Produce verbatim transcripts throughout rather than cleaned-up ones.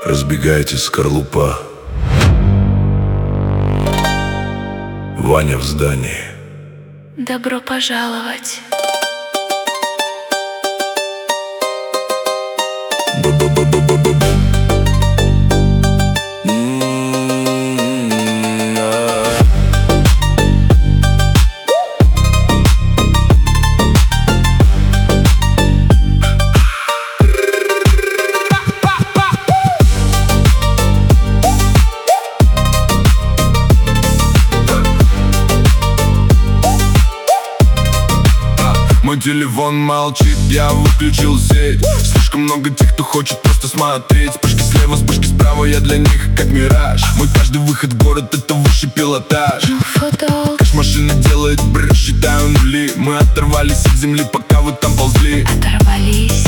разбегайтесь, скорлупа. Ваня в здании. Добро пожаловать. Мой телефон молчит, я выключил сеть. Слишком много тех, кто хочет просто смотреть. Вспышки слева, вспышки справа, я для них как мираж. Мой каждый выход в город — это высший пилотаж. Кэш машина делает бррр, считаю нули. Мы оторвались от земли, пока вы там ползли. Оторвались.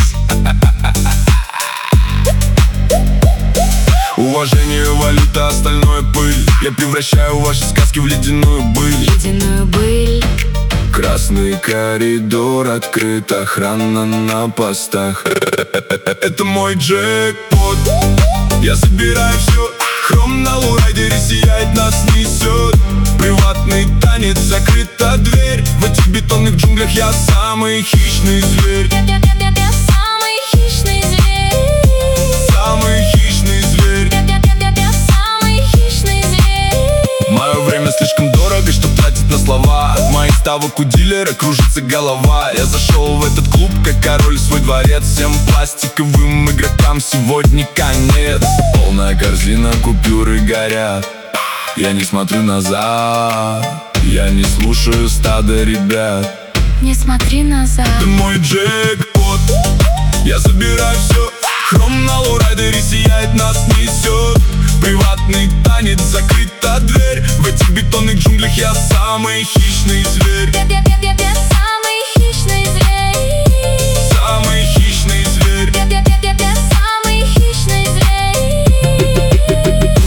Уважение, валюта, остальное пыль. Я превращаю ваши сказки в ледяную быль. Ледяную быль. Красный коридор открыт, охрана на постах. Это мой джекпот. Я собираю все. Хром на лоурайдере сияет, нас несет. Приватный танец, закрыта дверь. В этих бетонных джунглях я самый хищный зверь. Я самый хищный зверь. Самый хищный зверь. Я самый хищный зверь. Мое время слишком дорого, чтоб тратить на слова. От моих ставок у дилера кружится голова. Я зашел в этот клуб, как король в свой дворец. Всем пластиковым игрокам сегодня конец. Полная корзина, купюры горят. Я не смотрю назад. Я не слушаю стадо ребят. Не смотри назад. Ты мой джекпот. Я забираю все. Хром на лоурайдере сияет, нас несет. Приватный танец, закрыта дверь. В этих бетонных джунглях я самый хищный зверь. Я, я, я, я самый хищный зверь. Самый хищный зверь. Я, я, я, я самый хищный зверь.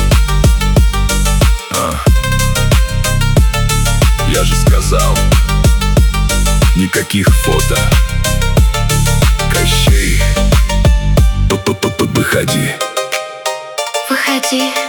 а. Я же сказал, никаких фото. Кощей, выходи. Выходи.